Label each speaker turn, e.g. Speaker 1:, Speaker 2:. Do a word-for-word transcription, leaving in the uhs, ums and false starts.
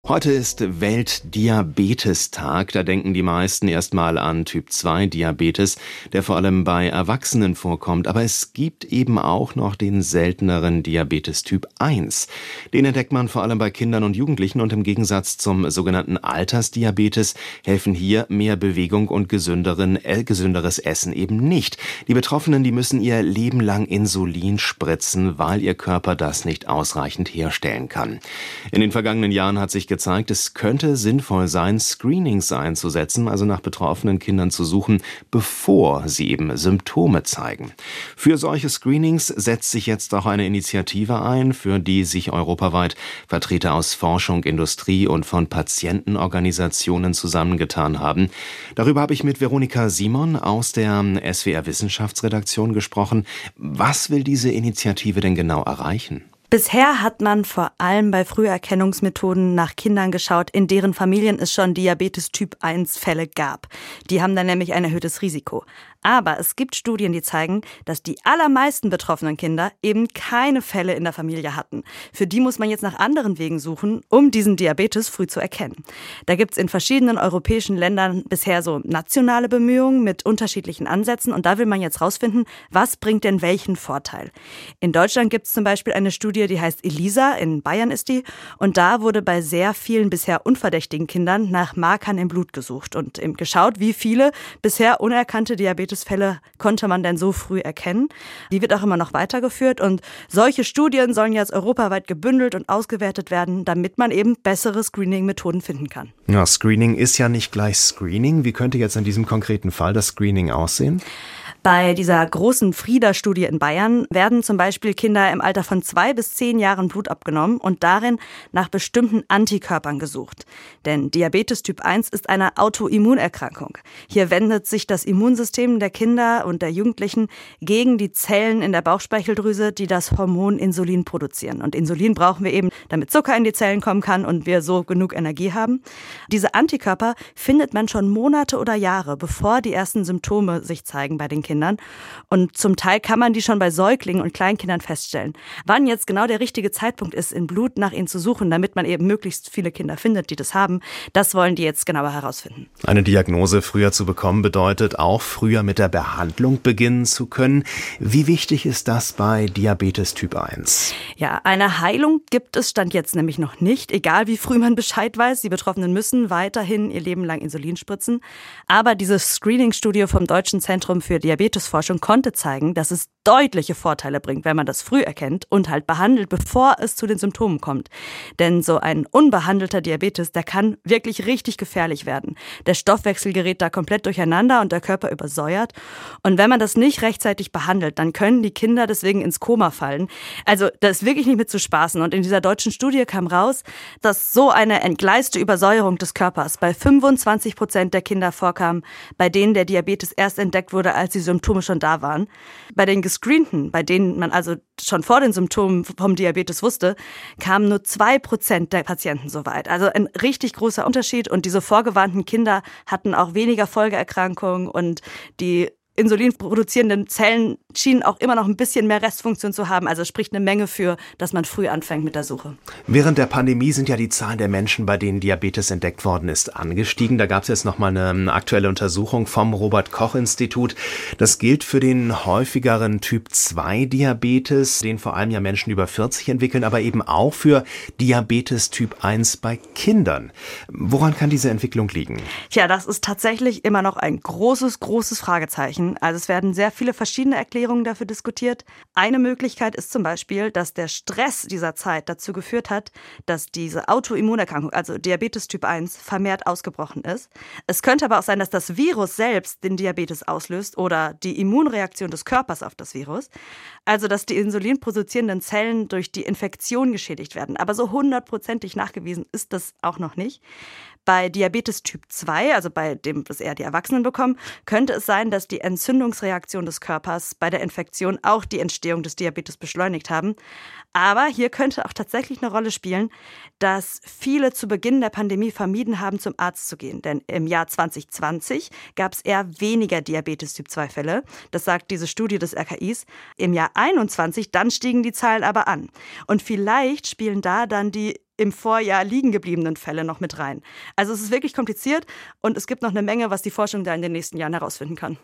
Speaker 1: Heute ist Weltdiabetestag. Da denken die meisten erstmal an Typ zwei Diabetes, der vor allem bei Erwachsenen vorkommt. Aber es gibt eben auch noch den selteneren Diabetes Typ eins. Den entdeckt man vor allem bei Kindern und Jugendlichen und im Gegensatz zum sogenannten Altersdiabetes helfen hier mehr Bewegung und gesünderen, äh, gesünderes Essen eben nicht. Die Betroffenen, die müssen ihr Leben lang Insulin spritzen, weil ihr Körper das nicht ausreichend herstellen kann. In den vergangenen Jahren hat sich gezeigt, es könnte sinnvoll sein, Screenings einzusetzen, also nach betroffenen Kindern zu suchen, bevor sie eben Symptome zeigen. Für solche Screenings setzt sich jetzt auch eine Initiative ein, für die sich europaweit Vertreter aus Forschung, Industrie und von Patientenorganisationen zusammengetan haben. Darüber habe ich mit Veronika Simon aus der S W R Wissenschaftsredaktion gesprochen. Was will diese Initiative denn genau erreichen?
Speaker 2: Bisher hat man vor allem bei Früherkennungsmethoden nach Kindern geschaut, in deren Familien es schon Diabetes Typ eins Fälle gab. Die haben dann nämlich ein erhöhtes Risiko. Aber es gibt Studien, die zeigen, dass die allermeisten betroffenen Kinder eben keine Fälle in der Familie hatten. Für die muss man jetzt nach anderen Wegen suchen, um diesen Diabetes früh zu erkennen. Da gibt es in verschiedenen europäischen Ländern bisher so nationale Bemühungen mit unterschiedlichen Ansätzen. Und da will man jetzt rausfinden, was bringt denn welchen Vorteil. In Deutschland gibt es zum Beispiel eine Studie, die heißt ELISA, in Bayern ist die. Und da wurde bei sehr vielen bisher unverdächtigen Kindern nach Markern im Blut gesucht und eben geschaut, wie viele bisher unerkannte Diabetesfälle konnte man denn so früh erkennen. Die wird auch immer noch weitergeführt und solche Studien sollen jetzt europaweit gebündelt und ausgewertet werden, damit man eben bessere Screening-Methoden finden kann.
Speaker 1: Ja, Screening ist ja nicht gleich Screening. Wie könnte jetzt in diesem konkreten Fall das Screening aussehen?
Speaker 2: Bei dieser großen Frida-Studie in Bayern werden zum Beispiel Kinder im Alter von zwei bis zehn Jahren Blut abgenommen und darin nach bestimmten Antikörpern gesucht. Denn Diabetes Typ eins ist eine Autoimmunerkrankung. Hier wendet sich das Immunsystem der Kinder und der Jugendlichen gegen die Zellen in der Bauchspeicheldrüse, die das Hormon Insulin produzieren. Und Insulin brauchen wir eben, damit Zucker in die Zellen kommen kann und wir so genug Energie haben. Diese Antikörper findet man schon Monate oder Jahre, bevor die ersten Symptome sich zeigen bei den Kindern. Kindern. Und zum Teil kann man die schon bei Säuglingen und Kleinkindern feststellen. Wann jetzt genau der richtige Zeitpunkt ist, im Blut nach ihnen zu suchen, damit man eben möglichst viele Kinder findet, die das haben, das wollen die jetzt genauer herausfinden.
Speaker 1: Eine Diagnose früher zu bekommen bedeutet auch, früher mit der Behandlung beginnen zu können. Wie wichtig ist das bei Diabetes Typ eins?
Speaker 2: Ja, eine Heilung gibt es Stand jetzt nämlich noch nicht, egal wie früh man Bescheid weiß. Die Betroffenen müssen weiterhin ihr Leben lang Insulin spritzen. Aber diese Screening-Studie vom Deutschen Zentrum für Diabetes Diabetesforschung konnte zeigen, dass es deutliche Vorteile bringt, wenn man das früh erkennt und halt behandelt, bevor es zu den Symptomen kommt. Denn so ein unbehandelter Diabetes, der kann wirklich richtig gefährlich werden. Der Stoffwechsel gerät da komplett durcheinander und der Körper übersäuert. Und wenn man das nicht rechtzeitig behandelt, dann können die Kinder deswegen ins Koma fallen. Also das ist wirklich nicht mit zu spaßen. Und in dieser deutschen Studie kam raus, dass so eine entgleiste Übersäuerung des Körpers bei fünfundzwanzig Prozent der Kinder vorkam, bei denen der Diabetes erst entdeckt wurde, als die Symptome schon da waren. Bei den Gescreenten, bei denen man also schon vor den Symptomen vom Diabetes wusste, kamen nur zwei Prozent der Patienten so weit. Also ein richtig großer Unterschied. Und diese vorgewarnten Kinder hatten auch weniger Folgeerkrankungen und die insulinproduzierenden Zellen schienen auch immer noch ein bisschen mehr Restfunktion zu haben. Also spricht eine Menge für, dass man früh anfängt mit der Suche.
Speaker 1: Während der Pandemie sind ja die Zahlen der Menschen, bei denen Diabetes entdeckt worden ist, angestiegen. Da gab es jetzt nochmal eine aktuelle Untersuchung vom Robert-Koch-Institut. Das gilt für den häufigeren Typ zwei Diabetes, den vor allem ja Menschen über vierzig entwickeln, aber eben auch für Diabetes Typ eins bei Kindern. Woran kann diese Entwicklung liegen?
Speaker 2: Tja, das ist tatsächlich immer noch ein großes, großes Fragezeichen. Also es werden sehr viele verschiedene Erklärungen dafür diskutiert. Eine Möglichkeit ist zum Beispiel, dass der Stress dieser Zeit dazu geführt hat, dass diese Autoimmunerkrankung, also Diabetes Typ eins, vermehrt ausgebrochen ist. Es könnte aber auch sein, dass das Virus selbst den Diabetes auslöst oder die Immunreaktion des Körpers auf das Virus. Also dass die insulinproduzierenden Zellen durch die Infektion geschädigt werden. Aber so hundertprozentig nachgewiesen ist das auch noch nicht. Bei Diabetes Typ zwei, also bei dem, was eher die Erwachsenen bekommen, könnte es sein, dass die Entzündungsreaktion des Körpers bei der Infektion auch die Entstehung des Diabetes beschleunigt haben. Aber hier könnte auch tatsächlich eine Rolle spielen, dass viele zu Beginn der Pandemie vermieden haben, zum Arzt zu gehen. Denn im Jahr zwanzig zwanzig gab es eher weniger Diabetes Typ zwei Fälle. Das sagt diese Studie des R K Is. Im Jahr einundzwanzig, dann stiegen die Zahlen aber an. Und vielleicht spielen da dann die im Vorjahr liegen gebliebenen Fälle noch mit rein. Also es ist wirklich kompliziert und es gibt noch eine Menge, was die Forschung da in den nächsten Jahren herausfinden kann.